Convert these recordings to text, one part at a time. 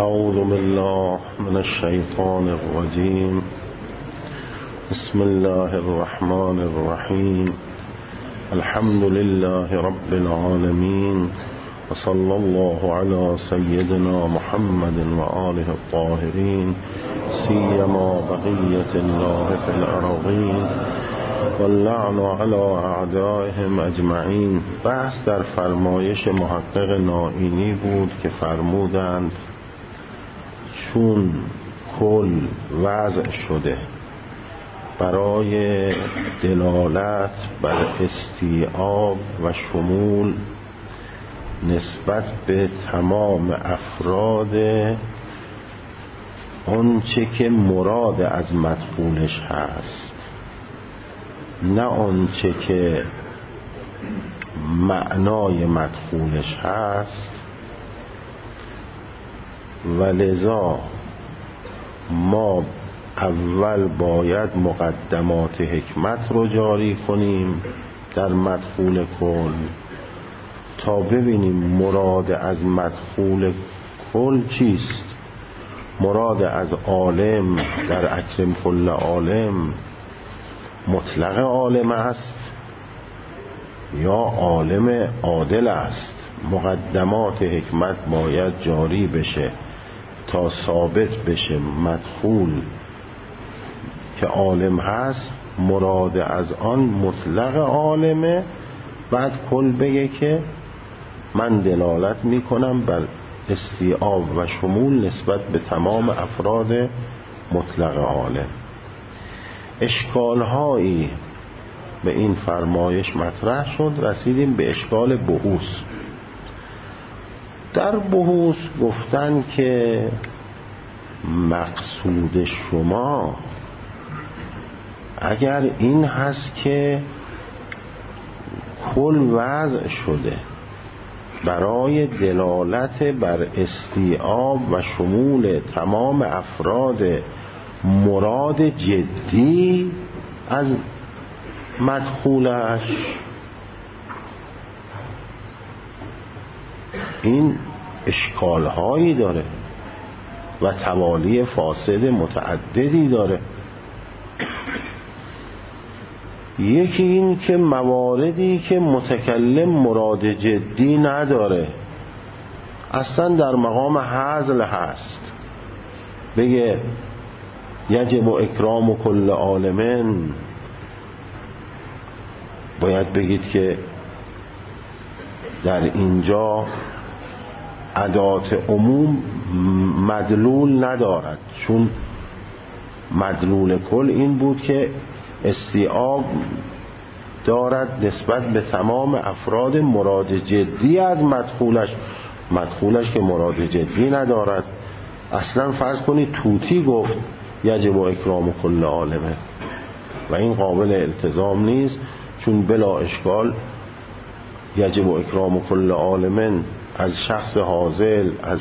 اعوذ بالله من الشیطان الرجیم. بسم الله الرحمن الرحیم. الحمد لله رب العالمین و صلی الله علی سیدنا محمد و آله الطاهرین سیما بقیة الله فی الارضین و اللعن علی اعدائهم اجمعین. بحث در فرمایش محقق نائینی بود که فرمودند چون کل وضع شده برای دلالت بر استیعاب و شمول نسبت به تمام افراد آنچه که مراد از مدخولش هست، نه آنچه که معنای مدخولش هست، و لذا ما اول باید مقدمات حکمت رو جاری کنیم در مدخول کل تا ببینیم مراد از مدخول کل چیست. مراد از عالم در اکرم کل عالم مطلق عالم است یا عالم عادل است. مقدمات حکمت باید جاری بشه تا ثابت بشه مدخول که عالم هست مراد از آن مطلق عالمه. بعد کل بگه که من دلالت میکنم بر استیعاب و شمول نسبت به تمام افراد مطلق عالم. اشکالهایی به این فرمایش مطرح شد، رسیدیم به اشکال بحوث. در بحوث گفتن که مقصود شما اگر این هست که کل وضع شده برای دلالت بر استیعاب و شمول تمام افراد مراد جدی از مدخولش، این اشکالهایی داره و توالی فاسد متعددی داره. یکی این که مواردی که متکلم مراد جدی نداره اصلا در مقام هزل هست، بگه یجب اکرام کل عالمین، باید بگید که در اینجا ادات عموم مدلول ندارد، چون مدلول کل این بود که استیعاب دارد نسبت به تمام افراد مراد جدی از مدخولش که مراد جدی ندارد. اصلا فرض کنید طوطی گفت یجب اکرام کل عالمه و این قابل التزام نیست، چون بلا اشکال یجب اکرام کل عالمن از شخص حاضر، از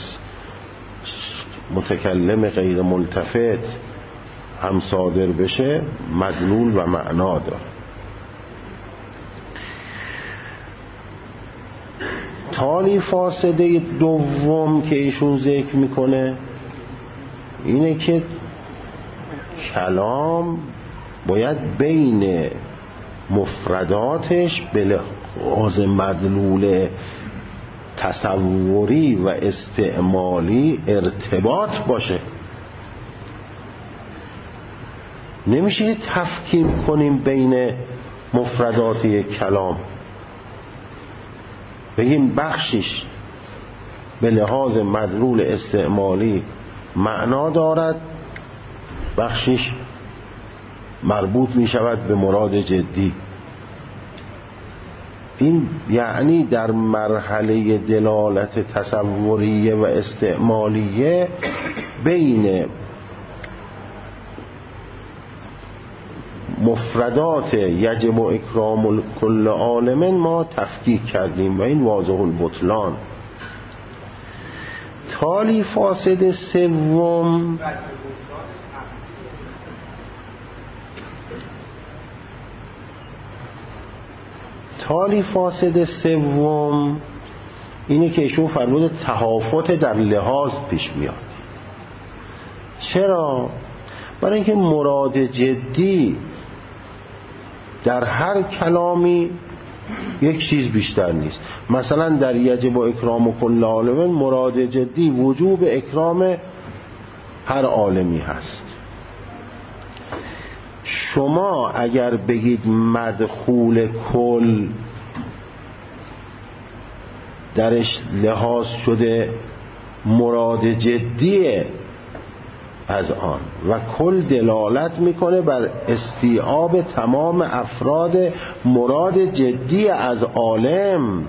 متکلم غیر ملتفت هم صادر بشه، مدلول و معنا داره. تالی فاسده دوم که ایشون ذکر میکنه اینه که کلام باید بین مفرداتش به لحاظ مدلول تصوری و استعمالی ارتباط باشه. نمیشه تفکیک کنیم بین مفردات یک کلام، بگیم بخشش به لحاظ مدلول استعمالی معنا دارد، بخشش مربوط می شود به مراد جدی. این یعنی در مرحله دلالت تصوریه و استعمالیه بین مفردات یجب اکرام کل عالم ما تفکیک کردیم و این واضح البطلان. تالی فاسد سوم تالی فاسد سوم اینه که ایشون فرمود تهافت در لحاظ پیش میاد. چرا؟ برای اینکه مراد جدی در هر کلامی یک چیز بیشتر نیست. مثلا در یجب و اکرام کل عالم مراد جدی وجوب اکرام هر عالمی هست. شما اگر بگید مدخول کل درش لحاظ شده مراد جدیه از آن و کل دلالت میکنه بر استیعاب تمام افراد مراد جدی از عالم.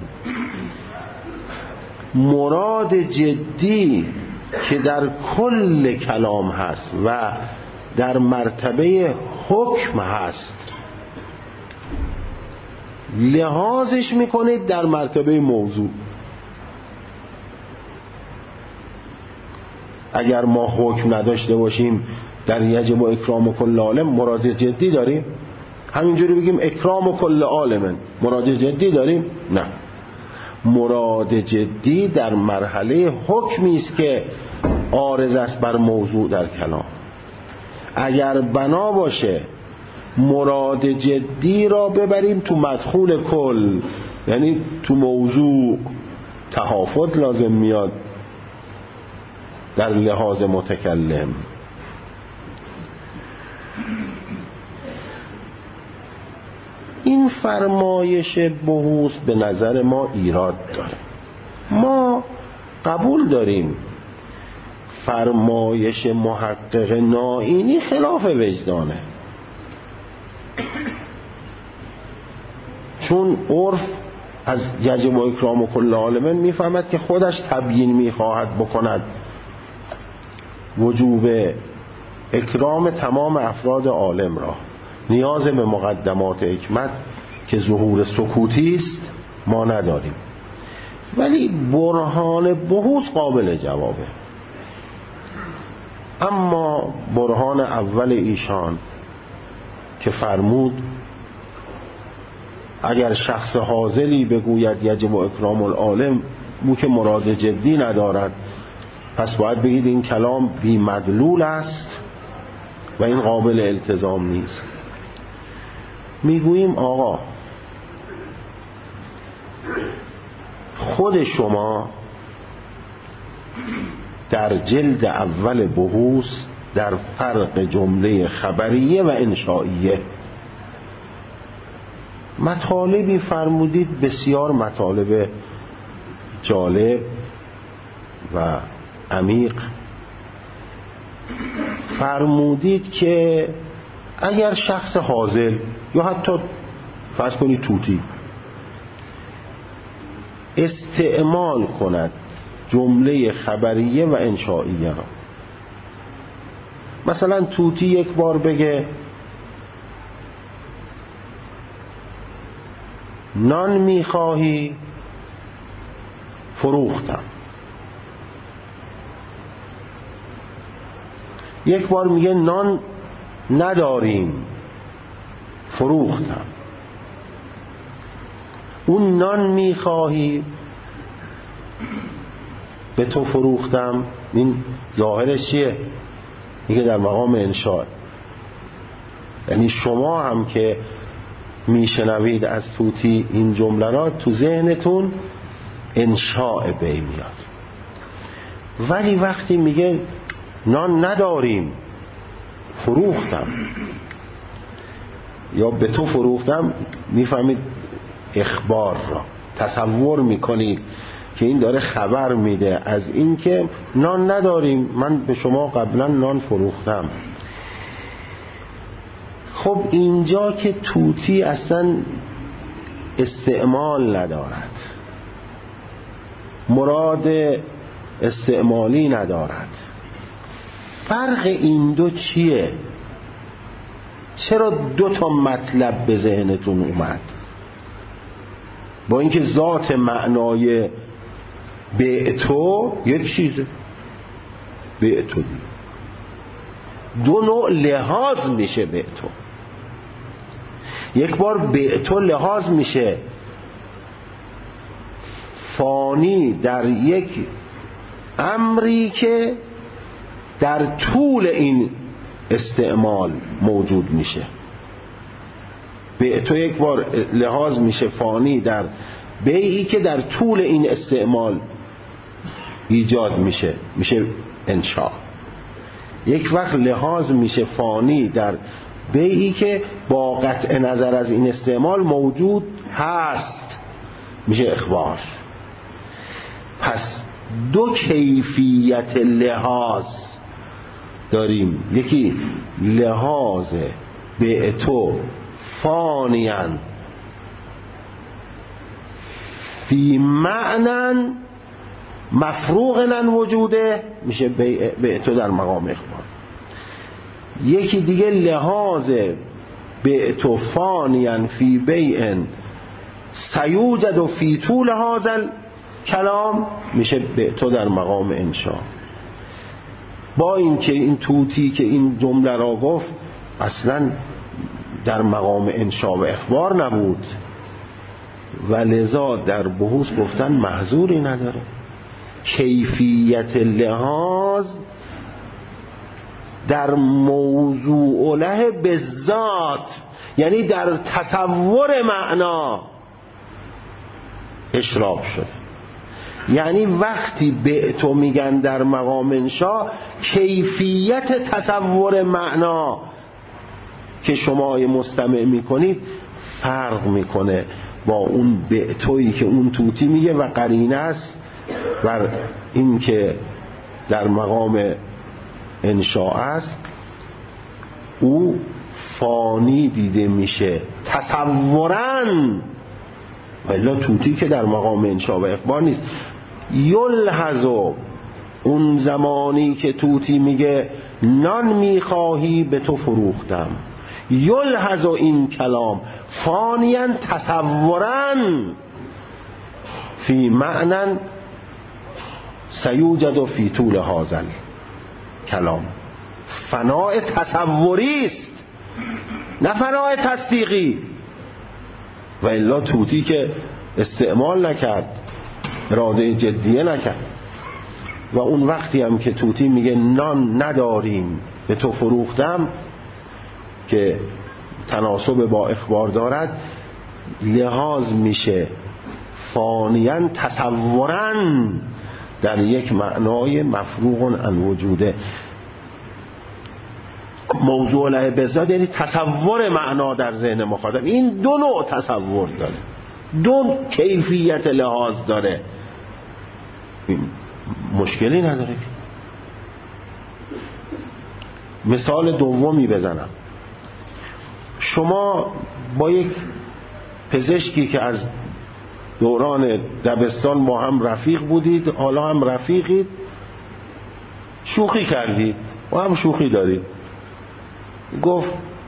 مراد جدی که در کل کلام هست و در مرتبه حکم هست لحاظش میکنید در مرتبه موضوع. اگر ما حکم نداشته باشیم در یجب و اکرام و کل عالم مراد جدی داریم؟ همینجوری بگیم اکرام و کل عالم مراد جدی داریم؟ نه. مراد جدی در مرحله حکمی است که عارض است بر موضوع در کلام. اگر بنا باشه مراد جدی را ببریم تو مدخول کل، یعنی تو موضوع تهافت لازم میاد در لحاظ متکلم. این فرمایش بحوث به نظر ما ایراد داره. ما قبول داریم فرمایش محقق نائینی خلاف وجدانه، چون عرف از یجب و اکرام و کل عالم میفهمد که خودش تبیین میخواهد بکند وجوب اکرام تمام افراد عالم را. نیاز به مقدمات حکمت که ظهور سکوتی است ما نداریم. ولی برهان بحوث قابل جوابه. اما برهان اول ایشان که فرمود اگر شخص حاضری بگوید یجب و اکرام العالم او که مراد جدی ندارد، پس باید بگید این کلام بی مدلول است و این قابل التزام نیست. میگوییم آقا خود شما در جلد اول بحوث در فرق جمله خبریه و انشائیه مطالبی فرمودید، بسیار مطالب جالب و عمیق. فرمودید که اگر شخص حاضر یا حتی فرض کنید توتی استعمال کند جمله خبریه و انشائیه را، مثلا توتی یک بار بگه نان میخواهی؟ فروختم. یک بار میگه نان نداریم؟ فروختم. اون نان میخواهی؟ به تو فروختم. این ظاهرش چیه؟ میگه در مقام انشاء. یعنی شما هم که میشنوید از توتی این جمله را تو ذهنتون انشاء بی میاد. ولی وقتی میگه نان نداریم فروختم یا به تو فروختم، میفهمید اخبار را تصور میکنید که این داره خبر میده از این که نان نداریم، من به شما قبلا نان فروختم. خب اینجا که توتی اصلا استعمال ندارد، مراد استعمالی ندارد، فرق این دو چیه؟ چرا دو تا مطلب به ذهنتون اومد؟ با اینکه ذات معنای بعتو یک چیزه، بعتو دو نوع لحاظ میشه. بعتو یک بار بعتو لحاظ میشه فانی در یک امری که در طول این استعمال موجود میشه. بعتو یک بار لحاظ میشه فانی در بیعی که در طول این استعمال ایجاد میشه انشاء. یک وقت لحاظ میشه فانی در بیعی که با قطع نظر از این استعمال موجود هست، میشه اخبار. پس دو کیفیت لحاظ داریم، یکی لحاظ بعتو فانیان فی معنی مفروغ عن وجوده، میشه بعتو در مقام اخبار. یکی دیگه لحاظ بعتو فانیان فی بیع سیوجد فی طول هذا کلام، میشه بعتو در مقام انشاء. با اینکه این توتی که این جمله را گفت اصلا در مقام انشاء و اخبار نبود و لذا در بحوث گفتن محظوری نداره. کیفیت لحاظ در موضوع له بالذات، یعنی در تصور معنا اشراق شده. یعنی وقتی بعتو میگن در مقام انشاء، کیفیت تصور معنا که شما مستمع میکنید فرق میکنه با اون بعتویی که اون توتی میگه و قرینه است بر این که در مقام انشاء است. او فانی دیده میشه تصورن، ولی توتی که در مقام انشاء و اخبار نیست. یلحظو، اون زمانی که توتی میگه نان میخواهی به تو فروختم، یلحظو این کلام فانیان تصورن فی معنی سیوجد فی طول هذا کلام. فناء تصوری است نه فناء تصدیقی. و الا توتی که استعمال نکرد، اراده جدیه نکرد. و اون وقتی هم که توتی میگه نان نداریم به تو فروختم که تناسب با اخبار دارد، لحاظ میشه فانیان تصورن در یک معنای مفروغ عن وجوده. موضوع له بالذات یعنی تصور معنا در ذهن مخاطب. این دو نوع تصور داره، دو کیفیت لحاظ داره، مشکلی نداره. مثال دومی بزنم. شما با یک پزشکی که از دوران دبستان با هم رفیق بودید، حالا هم رفیقید، شوخی کردید و هم شوخی دارید. گفت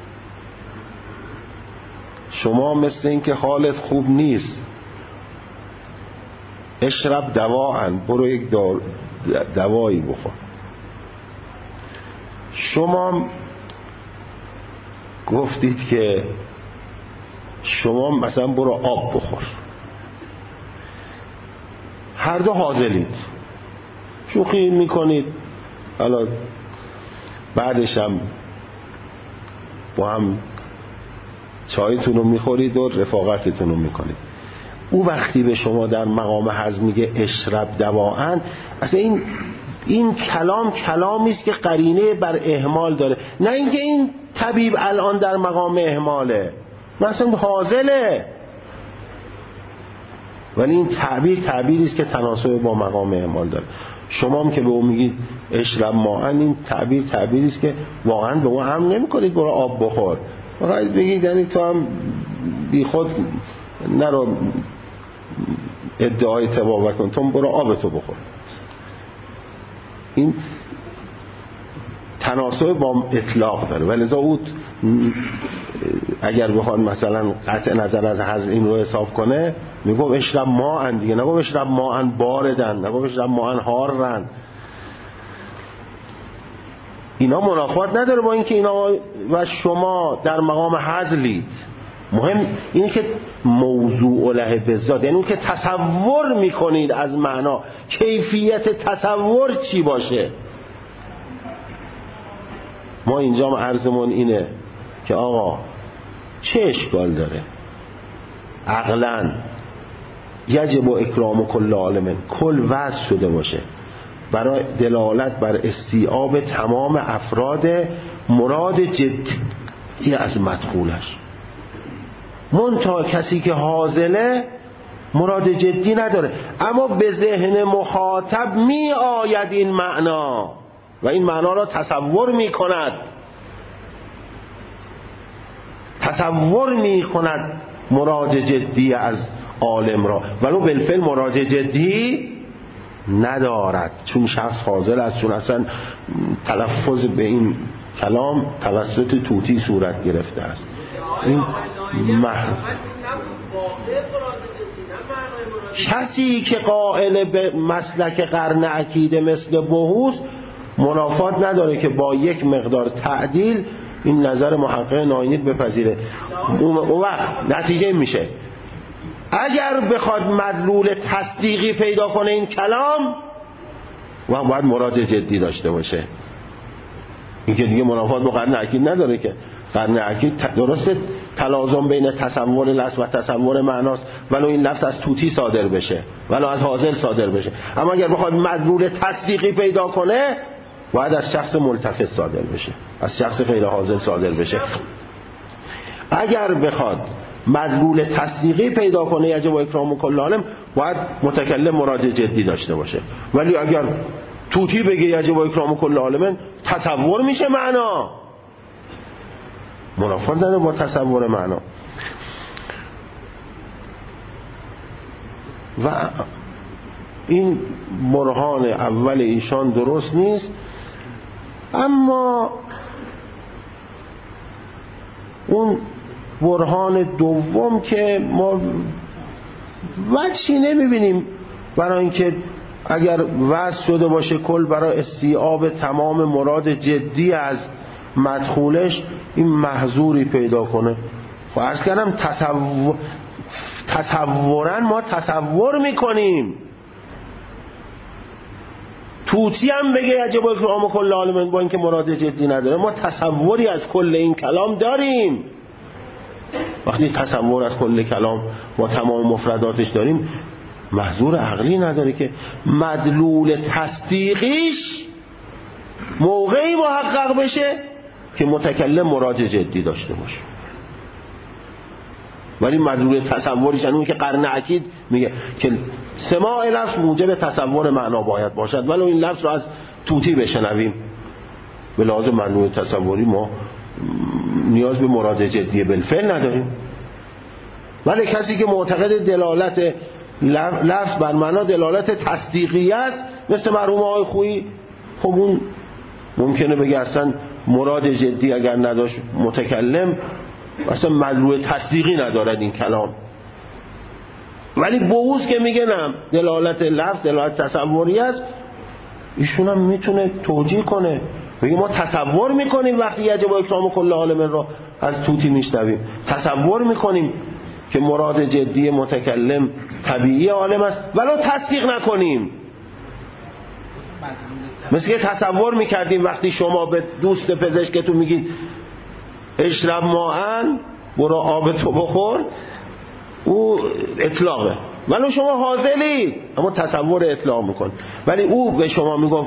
شما مثل این که حالت خوب نیست، اشرب دواءن، برو یک دوایی بخور. شما گفتید که شما مثلا برو آب بخور. هر دو حاضرید، شوخی میکنید، حالا بعدش هم با هم چایتون رو میخورید و رفاقتتون رو میکنید. او وقتی به شما در مقام هضم میگه اشرب دواءن، اصلا این کلام کلامی است که قرینه بر اهمال داره، نه اینکه این طبیب الان در مقام اهماله، مثلا حاضله. ولی این تعبیری است که تناسب با مقام اهمال داره. شما هم که به او میگید اشرب ماءن، این تعبیری است که واقعا به او هم نمی‌کنید برو آب بخور، فقط بگید یعنی تو هم بی خود نرو ادعای تبابت کن، تو برو آبتو بخور. این تناسب با اطلاق داره. ولذا او اگر بخواد مثلا قطع نظر از هضم این رو حساب کنه، میگم اشرب ماءن دیگه، نگم اشرب ماءن باردن، نگم اشرب ماءن حارن. اینا منافات نداره با اینکه اینا و شما در مقام هضلید مهم اینه که موضوع له بالذات، یعنی اون که تصور میکنید از معنا، کیفیت تصور چی باشه. ما اینجا عرضمون اینه که آقا چه اشکال داره عقلاً یجب اکرام کل عالم، کل وضع شده باشه برای دلالت بر استیعاب تمام افراد مراد جدی از مدخولش. منتها کسی که حاضله مراد جدی نداره، اما به ذهن مخاطب می آید این معنا و این معنا را تصور می کند، تصور می کند مراد جدی از عالم را، ولو بالفعل مراد جدی ندارد، چون شخص حاضر است، چون اصلا تلفظ به این کلام توسط طوطی صورت گرفته است. این کسی که قائل به مسلک قرن عقیده مثل بهوس منافات نداره که با یک مقدار تعدیل این نظر محقق ناینید بپذیره. اون وقت نتیجه میشه اگر بخواد مدلول تصدیقی پیدا کنه این کلام و باید مراد جدی داشته باشه. این که دیگه منافات با قرن عقید نداره که. قرن عقید درسته تلازم بین تصور لفظ و تصور معناست، ولو این لفظ از طوطی صادر بشه ولو از حاضر صادر بشه، اما اگر بخواد مدلول تصدیقی پیدا کنه باید از شخص ملتفت صادر بشه، از شخص غیر حاضر صادر بشه. اگر بخواد مدلول تصدیقی پیدا کنه یجب اکرام کل عالم، باید متکلم مراد جدی داشته باشه. ولی اگر طوطی بگه یجب اکرام کل عالم تصور میشه معنا، منافات نداره با تصور معنا. و این برهان اول ایشان درست نیست، اما اون برهان دوم که ما وجهی نمیبینیم برای اینکه اگر وضع شده باشه کل برای استیعاب تمام مراد جدی از مدخولش این محظوری پیدا کنه. و عرض کردم تصورا ما تصور میکنیم. طوطی هم بگه یجب اکرام کل عالم با اینکه مراد جدی نداره، ما تصوری از کل این کلام داریم. وقتی تصور از کل کلام با تمام مفرداتش داریم، محظور عقلی نداره که مدلول تصدیقیش موقعی محقق بشه که متکلم مراد جدی داشته باشه. ولی مدلول تصوریش اون که قرن عقید میگه که سماع لفظ موجب تصور معنا باید باشد، ولی این لفظ رو از طوطی بشنویم، به لحاظ مدلول تصوری ما نیاز به مراد جدی بالفعل نداریم. ولی کسی که معتقد دلالت لفظ بر معنا دلالت تصدیقی است، مثل مرحوم آقای خویی، خب اون ممکنه بگه اصلا مراد جدی اگر نداشت متکلم اصلا مدلول تصدیقی ندارد این کلام. ولی بهوس که میگه نه دلالت لفظ دلالت تصوری است، ایشون هم میتونه توجیه کنه، بگه ما تصور میکنیم وقتی یجب اکرام کل عالم را از طوطی میشنویم، تصور میکنیم که مراد جدی متکلم طبیعی عالم است ولو تصدیق نکنیم. مثل که تصور میکردیم وقتی شما به دوست پزشکتون میگید اشرب ماءن، برو آب تو بخور، او اطلاقه، ولو شما حاضرید اما تصور اطلاق میکن. ولی او به شما میگفت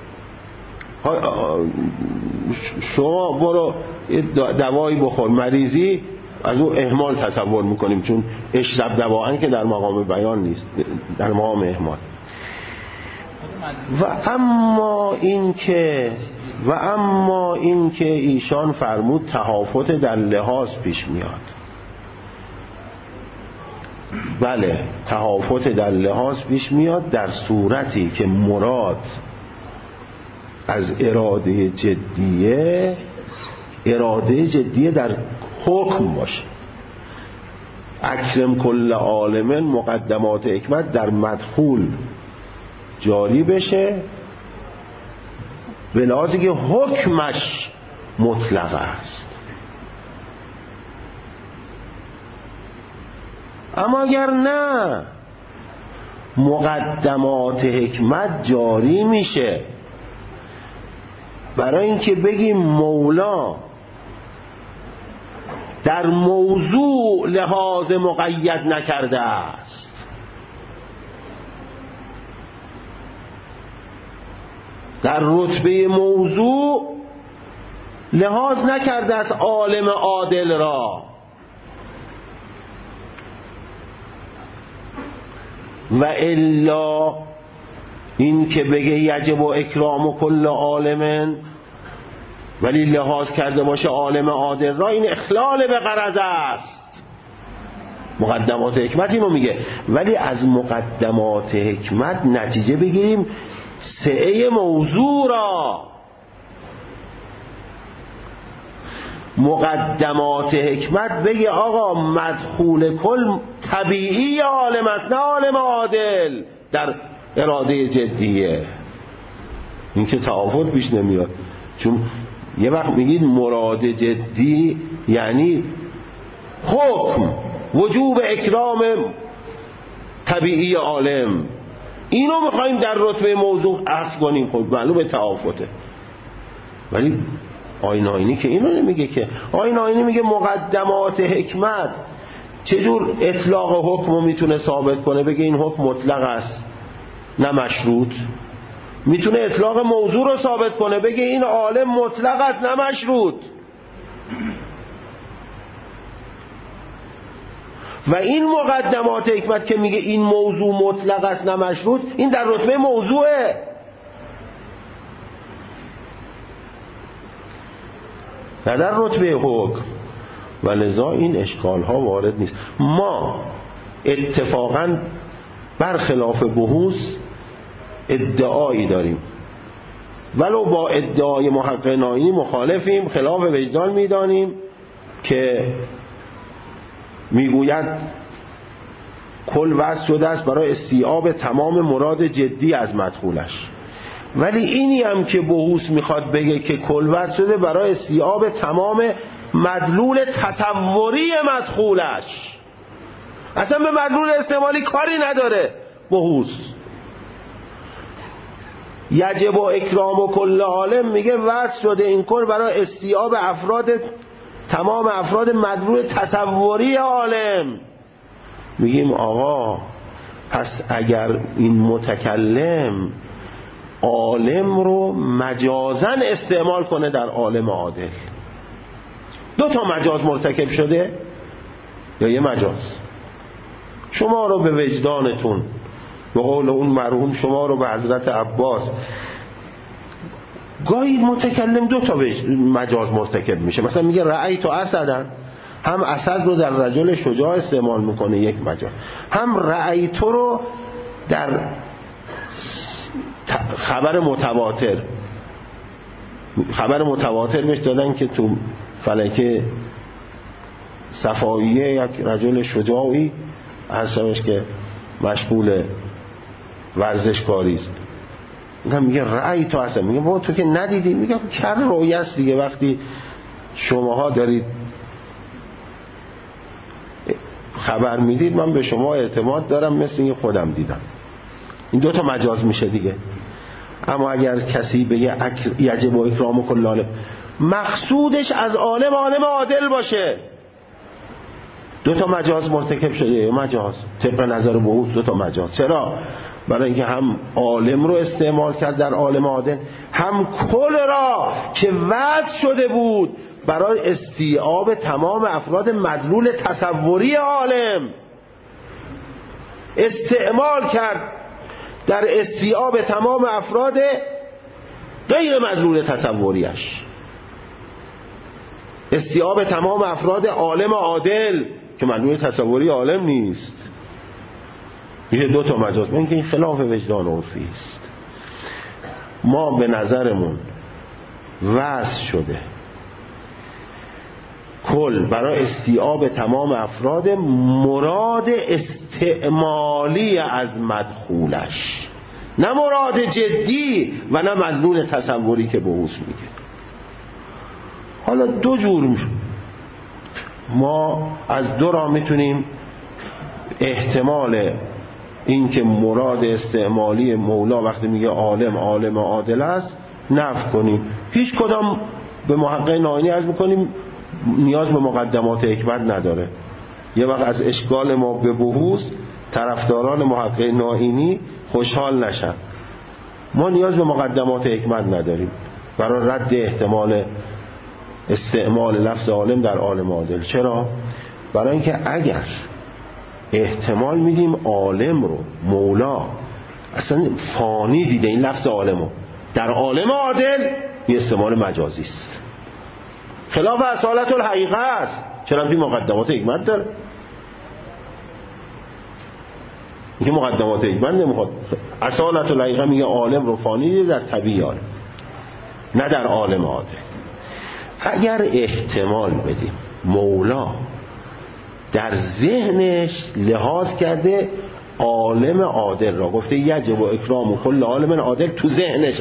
شما برو دوایی بخور، مریضی، از او اهمال تصور میکنیم، چون اشرب دواءن که در مقام بیان نیست، در مقام اهمال. و اما این که ایشان فرمود تهافت در لحاظ پیش میاد. بله، تهافت در لحاظ پیش میاد در صورتی که مراد از اراده جدیه در حکم باشه. اکرم کل عالم مقدمات حکمت در مدخول جاری بشه، به لحاظی که حکمش مطلق است. اما اگر نه، مقدمات حکمت جاری میشه برای اینکه بگیم مولا در موضوع لحاظ مقید نکرده است. در رتبه موضوع لحاظ نکرده است عالم عادل را، و الا این که بگه یجب و اکرام و کل عالم ولی لحاظ کرده باشه عالم عادل را، این اخلال به غرض است. مقدمات حکمت اینو میگه، ولی از مقدمات حکمت نتیجه بگیریم سعه موضوع را. مقدمات حکمت بگه آقا مدخول کل طبیعی عالم است، نه عالم عادل در اراده جدیه. این که تفاوت پیش نمیاد، چون یه وقت میگید مراد جدی یعنی حکم وجوب اکرام طبیعی عالم، اینو میخوایم در رتبه موضوع عکس کنیم. خب معلومه تفاوته. ولی آیین آینی که اینو نمیگه، که آیین آینی میگه مقدمات حکمت چجور اطلاق حکم رو میتونه ثابت کنه، بگه این حکم مطلق است نه مشروط. میتونه اطلاق موضوع رو ثابت کنه، بگه این عالم مطلق است نه مشروط. و این مقدمات حکمت که میگه این موضوع مطلق است نه مشروط، این در رتبه موضوعه. نه در رتبه حکم. و لذا این اشکال ها وارد نیست. ما اتفاقا برخلاف بحوث ادعایی داریم، ولو با ادعای محقق ناینی مخالفیم، خلاف وجدان میدانیم که میگوید کل وضع شده است برای استیعاب تمام مراد جدی از مدخولش. ولی اینی هم که بحوث میخواد بگه که کل وضع شده برای استیعاب تمام مدلول تصوری مدخولش، اصلا به مدلول استعمالی کاری نداره بحوث. یجب و اکرام و کل عالم میگه وضع شده این کل برای استیعاب تمام افراد مدلول تصوری عالم. میگیم آقا پس اگر این متکلم عالم رو مجازاً استعمال کنه در عالم عادل، دو تا مجاز مرتکب شده یا یه مجاز. شما رو به وجدانتون، به قول اون مرحوم شما رو به حضرت عباس، گاهی متکلم دو تا مجاز مرتکب میشه. مثلا میگه رأیت اسدن، هم اسد رو در رجل شجاع استعمال میکنه یک مجاز، هم رأیت رو در خبر متواتر بهش دادن که تو فلکه صفاییه یک رجل شجاعی هستش که مشغول ورزشکاری است. میگه رأی تو هستم، میگه بابا تو که ندیدی. میگه کر رویه است دیگه، وقتی شماها دارید خبر میدید من به شما اعتماد دارم مثل اینکه خودم دیدم. این دو تا مجاز میشه دیگه. اما اگر کسی بگه یجب و اکرام و کل عالم، مقصودش از عالم عادل باشه، دو تا مجاز مرتکب شده. مجاز طبق نظر بحوث دو تا مجاز. چرا؟ برای اینکه هم عالم رو استعمال کرد در عالم عادل، هم کل را که وضع شده بود برای استیعاب تمام افراد مدلول تصوری عالم استعمال کرد در استیعاب تمام افراد غیر مدلول تصوریش، استیعاب تمام افراد عالم عادل که مدلول تصوری عالم نیست. میشه دو تا مجاز. من که این خلاف وجدان عرفی است. ما به نظرمون وضع شده کل برای استیعاب تمام افراد مراد استعمالی از مدخولش، نه مراد جدی و نه مدلول تصوری که بحوث میگه. حالا دو جور ما از دو را میتونیم احتمال این که مراد استعمالی مولا وقتی میگه عالم عالم عادل است نفی کنیم. هیچ کدام به محقق نائینی عرض میکنیم نیاز به مقدمات حکمت نداره. یه وقت از اشکال ما به بحوث طرفداران محقق نائینی خوشحال نشن. ما نیاز به مقدمات حکمت نداریم برای رد احتمال استعمال لفظ عالم در عالم عادل. چرا؟ برای اینکه اگر احتمال میدیم عالم رو مولا اصلا فانی دیده این لفظ عالم رو در عالم عادل، یه استعمال مجازی است، خلاف اصالت الحقیقه است. چرا؟ توی مقدمات حکمت داره. اینکه مقدمات حکمت نمیخواد. اصالت الحقیقه میگه عالم رو فانی دیده در طبیعی عالم، نه در عالم عادل. اگر احتمال بدیم مولا در ذهنش لحاظ کرده عالم عادل را، گفته یجب و اکرام کل عالم عادل، تو ذهنش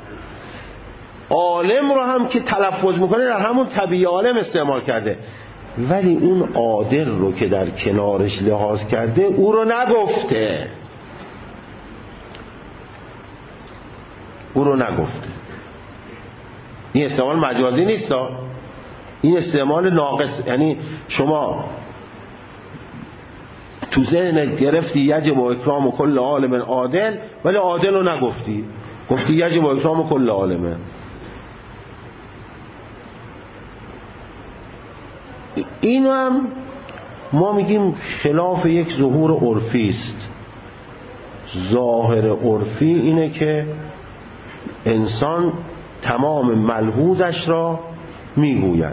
عالم رو هم که تلفظ میکنه در همون طبیعی عالم استعمال کرده، ولی اون عادل رو که در کنارش لحاظ کرده او رو نگفته. این استعمال مجازی نیست، این استعمال ناقص. یعنی شما تو ذهنت گرفتی یجب و اکرام و کل عالم عادل، ولی عادل رو نگفتی، گفتی یجب و اکرام و کل عالمه. اینو هم ما میگیم خلاف یک ظهور عرفی است. ظاهر عرفی اینه که انسان تمام ملحوظش را میگوید.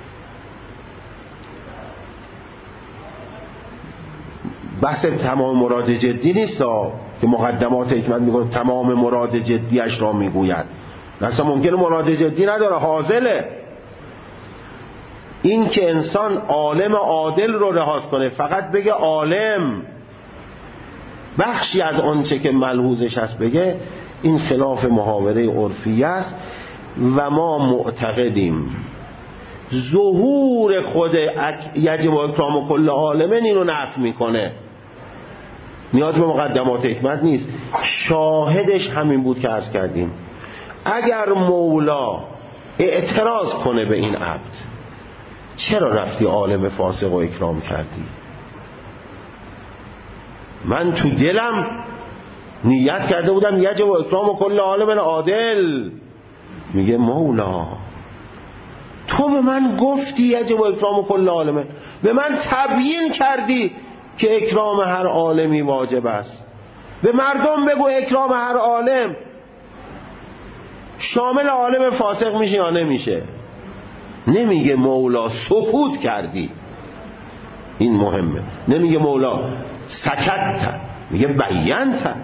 بحث تمام مراد جدی نیست که مقدمات حکمت میگن تمام مراد جدیش را میگوید. اصلا ممکنه مراد جدی نداره، حاصله. این که انسان عالم عادل رو لحاظ کنه، فقط بگه عالم، بخشی از آنچه که ملحوظش هست بگه، این خلاف محاوره عرفی است و ما معتقدیم ظهور خود یجب و اکرام و کل عالمین اینو نفی میکنه. نیاز به مقدمات حکمت نیست. شاهدش همین بود که عرض کردیم. اگر مولا اعتراض کنه به این عبد، چرا رفتی عالم فاسق و اکرام کردی؟ من تو دلم نیت کرده بودم یجب و اکرام و کل عالم عادل. میگه مولا تو به من گفتی یجب و اکرام و کل عالمه، به من تبیین کردی که اکرام هر عالمی واجب است. به مردم بگو اکرام هر عالم شامل عالم فاسق میشه یا نمیشه. نمیگه مولا سکوت کردی، این مهمه. نمیگه مولا سکت، میگه بیانت.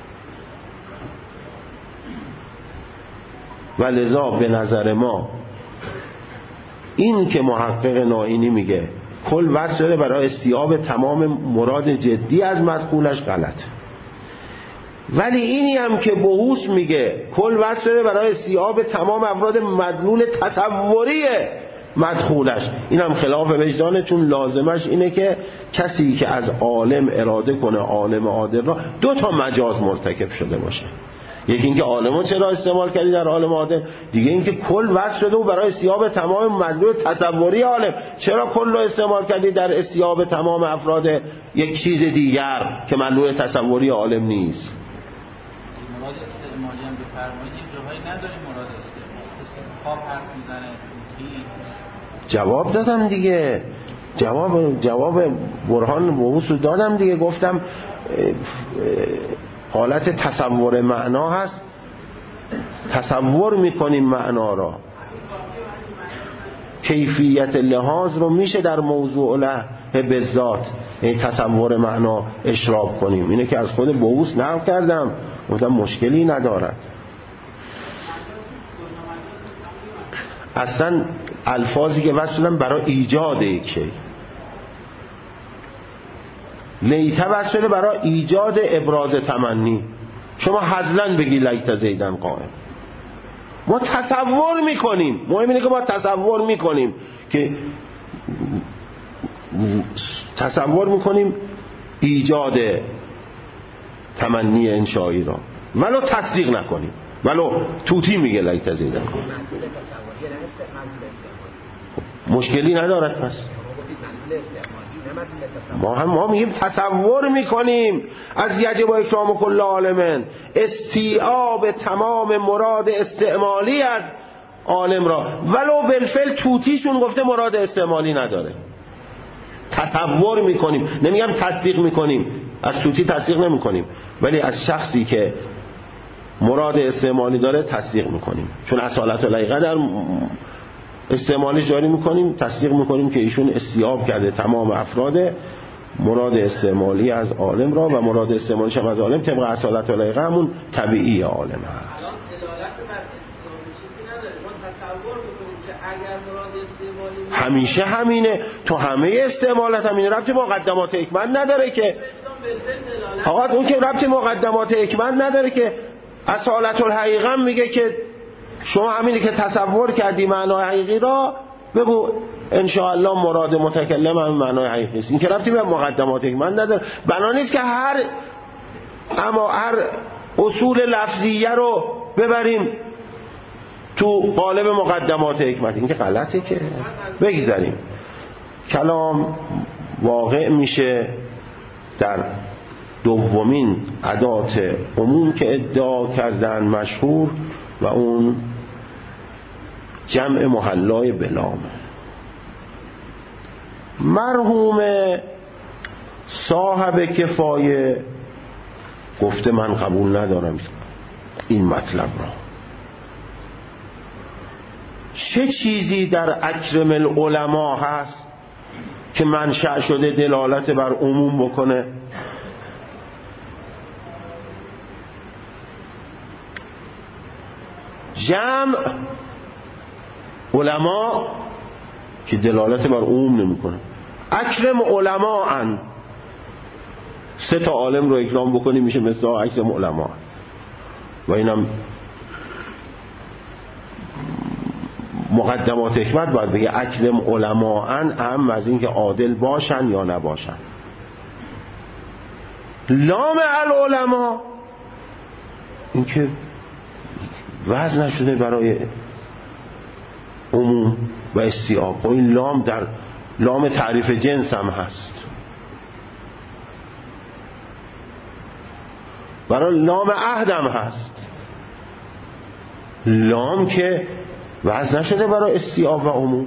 و لذا به نظر ما این که محقق نائینی میگه کل وصل شده برای استیعاب تمام مراد جدی از مدخولش غلط، ولی اینی هم که بحوث میگه کل وصل شده برای استیعاب تمام افراد مدلول تصوری مدخولش، این هم خلاف وجدانه، چون لازمش اینه که کسی که از عالم اراده کنه عالم عادل را دو تا مجاز مرتکب شده باشه. یکی اینکه عالمو چرا استعمال کردی در عالم عادل، دیگه اینکه کل وصل شده و برای استیعاب تمام مدلول تصوری عالم، چرا کل رو استعمال کردی در استیعاب تمام افراد یک چیز دیگر که مدلول تصوری عالم نیست. مراد استعمالی هم بفرمایید، یه جاهایی نداریم مراد استعمال خواب حرف میزنه. جواب دادم دیگه، جواب برهان بحوث رو دادم دیگه. گفتم حالت تصور معنا هست، تصور میکنیم معنا را، کیفیت لحاظ رو میشه در موضوع له به ذات تصور معنا اشراق کنیم. اینه که از خود بحوث نقل کردم، گفتم مشکلی ندارد. اصلا الفاظی که وصلن برای ایجاد یکی، لیته وصله برای ایجاد ابراز تمنی. شما هزلن بگی لیت زیدن قائم. ما تصور میکنیم، مهم اینه که ما تصور میکنیم که تصور میکنیم ایجاد تمنی انشایی را، ولو تصدیق نکنیم، ولو توتی میگه لیت زیدن، مشکلی ندارد. پس ما میگیم تصور میکنیم از یجب و اکرام کل عالم، استیعاب تمام مراد استعمالی از عالم را، ولو بالفعل توتیشون گفته مراد استعمالی نداره. تصور میکنیم، نمیگم تصدیق میکنیم، از توتی تصدیق نمیکنیم، ولی از شخصی که مراد استعمالی داره تصدیق میکنیم، چون اصالت الحقیقه در استعمالی جاری میکنیم، تصدیق میکنیم که ایشون استیعاب کرده تمام افراد مراد استعمالی از عالم را و مراد استعمالیش هم از عالم طبق اصالت الحقیقه همون طبیعی عالم هست. همیشه همینه، تو همه استعمالات همینه، ربطی مقدمات حکمت نداره که آقا، اون که ربطی مقدمات حکمت نداره که اصالت الحقیقه میگه که شما همینی که تصور کردی معنای حقیقی را بگو انشاءالله مراد متکلم هم معنای حقیقی است. این که ربطی به مقدمات حکمت نداره. بنا نیست که هر اصول لفظیه رو ببریم تو قالب مقدمات حکمت، این که غلطه که بگذاریم. کلام واقع میشه در دومین ادات عموم که ادعا کردن مشهور و اون جمع محلای بلامه. مرحوم صاحب کفایه گفته من قبول ندارم این مطلب را. چه چیزی در اکرم العلماء هست که منشأ شده دلالت بر عموم بکنه؟ جمع علماء که دلالت بر عموم نمیکنه. اکرم علماء ان، 3 تا عالم رو اکرام بکنی میشه مثل اکرم علماء، و اینم مقدمات حکمت باید بگه اکرم علماء ان، اهم از این که عادل باشن یا نباشن. لام العلماء این که وضع نشده برای عموم و استیعاب، و این لام در لام تعریف جنس هم هست، برای لام عهد هم هست. لام که وضع نشده برای استیعاب و عموم.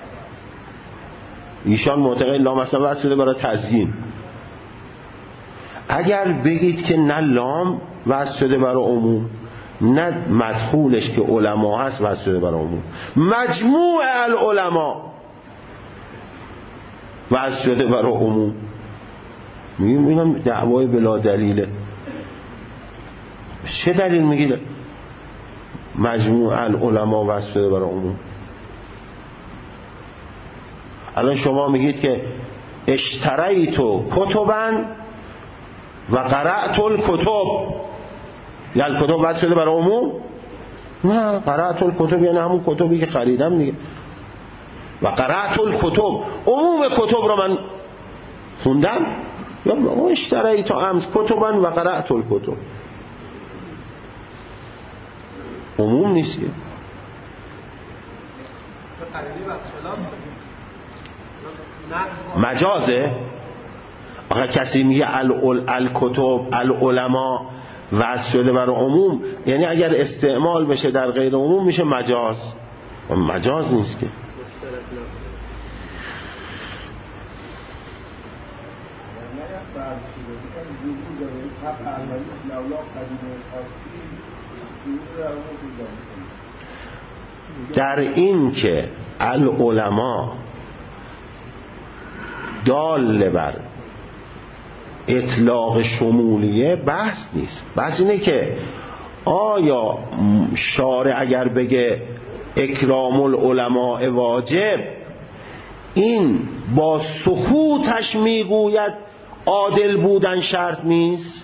ایشان معتقد لام اصلا وضع شده برای تزیین. اگر بگید که نه لام وضع شده برای عموم نه مدخولش که علما هست وضع شده برای عموم، مجموع العلماء وضع شده برای عموم، میگیم اینم دعوای بلا دلیله. چه دلیل میگید مجموع العلماء وضع شده برای عموم؟ الان شما میگید که اشتریت کتبا و قرأت الکتب، یعنی کتب وضع شده برای عموم؟ نه، قرأت الکتب یعنی همون کتبی که خریدم دیگه. و قرأت الکتب عموم کتب رو من خوندم، یا اشتریت امس کتبا و قرأت الکتب، عموم نیست. مجازه. آخه کسی میگه الکتب العلماء وضع شده برای عموم، یعنی اگر استعمال بشه در غیر عموم میشه مجاز. مجاز نیست که. در این که العلماء دال بر اطلاق شمولیه بحث نیست. بحث اینه که آیا شارع اگر بگه اکرام العلماء واجب، این با سکوتش میگوید عادل بودن شرط نیست،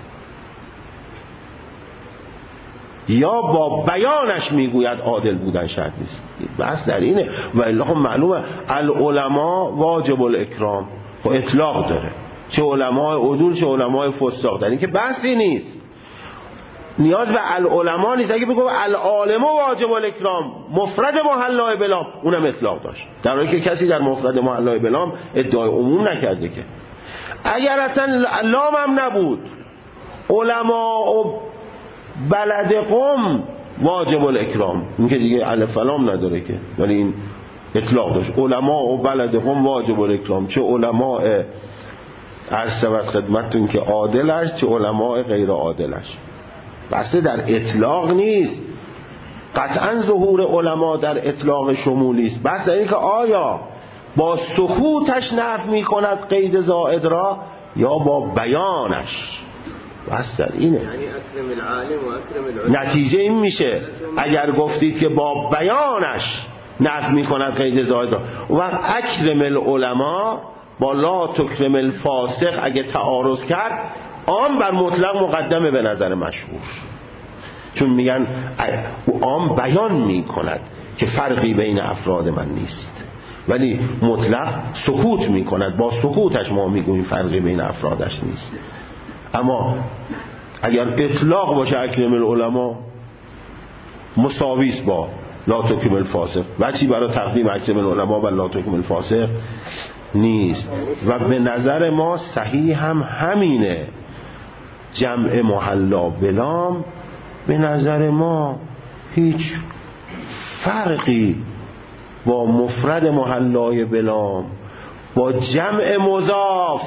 یا با بیانش میگوید عادل بودن شرط نیست؟ بحث در اینه. و الا خب معلومه العلماء واجب الاکرام، خب اطلاق داره، چه علماء عدول چه علماء فساق، در این که بحثی نیست، نیاز به العلماء نیست. اگه بگم العالم واجب الاکرام مفرد محلا بلام، اونم اطلاق داشت، در حالی که کسی در مفرد محلا بلام ادعای عموم نکرده. که اگر اصلا لام هم نبود، علماء و بلد قم واجب الاکرام، این که دیگه الف لام نداره که، ولی این اطلاق داشت، علماء و بلد قم واجب الاکرام، چه علماء عرض شود خدمتتون که عادلش چه علماء غیر عادلش. بسته در اطلاق نیست، قطعا ظهور علما در اطلاق شمولی است. بس این که آیا با سکوتش نفی می‌کند قید زائد را یا با بیانش، بس در اینه. یعنی اکرم العالم و اکرم العلم. نتیجه این میشه اگر گفتید که با بیانش نفی می‌کند قید زائد را و اکرم العلما با لا تکرم الفاسق اگه تعارض کرد، عام بر مطلق مقدمه به نظر مشهور، چون میگن عام بیان میکند که فرقی بین افراد من نیست، ولی مطلق سکوت میکند، با سکوتش ما میگوییم فرقی بین افرادش نیست. اما اگر اطلاق باشه اکرم العلما مساویس با لا تکرم الفاسق، وچی برای تقدیم اکرم العلما و لا تکرم الفاسق نیست. و به نظر ما صحیح هم همینه، جمع محلا بلام به نظر ما هیچ فرقی با مفرد محلای بلام با جمع مضاف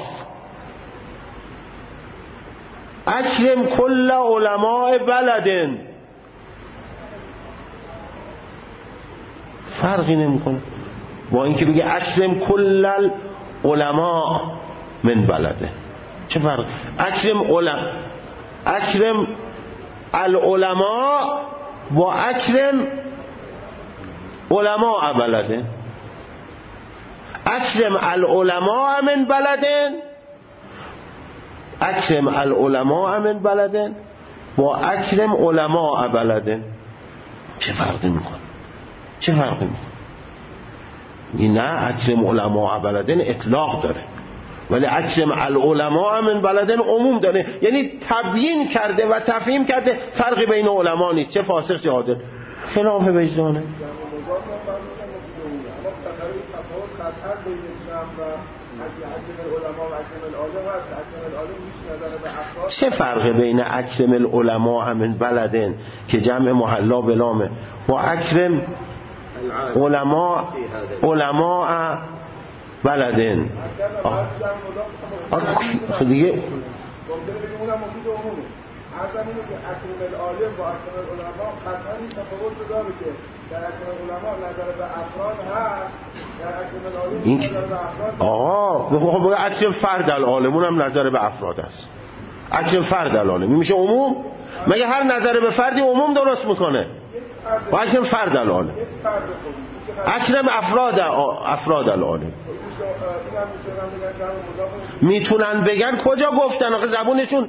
اکرم کل علماء بلدن فرقی نمیکنه با اینکه بگه اکرم کل علماء من بلده. چه فرق؟ اکرم العلماء و اکرم علماء بلده. اکرم العلماء من بلدن، اکرم العلماء من بلدن و اکرم علماء بلدن. چه فرقی میکنه؟ چه فرقی میکنه؟ نه، اکرم علماء بلدن اطلاق داره، ولی اکرم العلماء من بلدن عموم داره، یعنی تبیین کرده و تفهیم کرده فرقی بین علما نیست، چه فاسق چه عادل، خلاف وجدانه. چه فرق بین اکرم العلماء من بلدن که جمع محلا بلامه و اکرم علماء بلدن؟ دیگه اصلا اینو که اکرم العالم با اکرم العلماء قطعا این تفاوت رو داره که در اکرم العلماء نظر به افراد هست، در اکرم العالم نظر به افراد. بگه اکرم فرد العالمون هم نظر به افراد است. اکرم فرد العالم میشه عموم؟ مگه هر نظر به فردی عموم درست میکنه؟ و اکرم فرد العالم، اکرم افراد العالم میتونن بگن. کجا گفتن؟ آخه زبونشون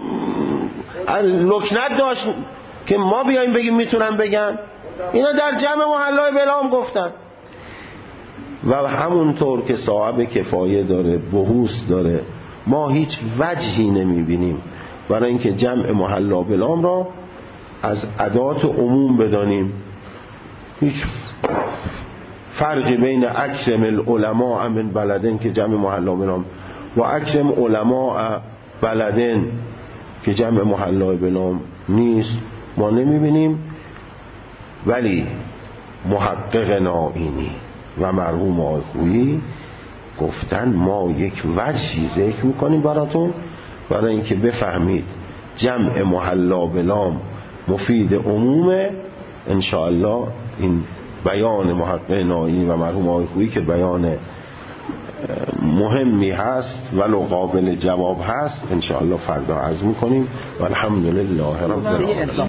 لکنت داشت که ما بیایم بگیم میتونن بگن؟ اینا در جمع محلای بلام گفتن. و همونطور که صاحب کفایه داره، بحوث داره، ما هیچ وجهی نمیبینیم برای اینکه جمع محلا بلام را از ادات عموم بدانیم. هیچ فرقی بین اکرم العلماء من بلدن که جمع محلا بلام و اکرم علماء بلدن که جمع محلا بلام نیست ما نمیبینیم. ولی محقق نائینی و مرحوم آقای خویی گفتن ما یک وجهی ذکر میکنیم براتون برای اینکه بفهمید جمع محلا بلام مفید عمومه. انشاءالله این بیان محقق نائینی و مرحوم آقای خویی که بیان مهمی هست ولو قابل جواب هست، انشاءالله فردا عرض میکنیم. و الحمدلله رب العالمین.